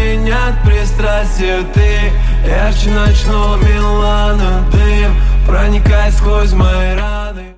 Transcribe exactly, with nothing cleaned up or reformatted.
пленят пристрастия. Ты ярче ночного Милана, дым проникает сквозь мои раны.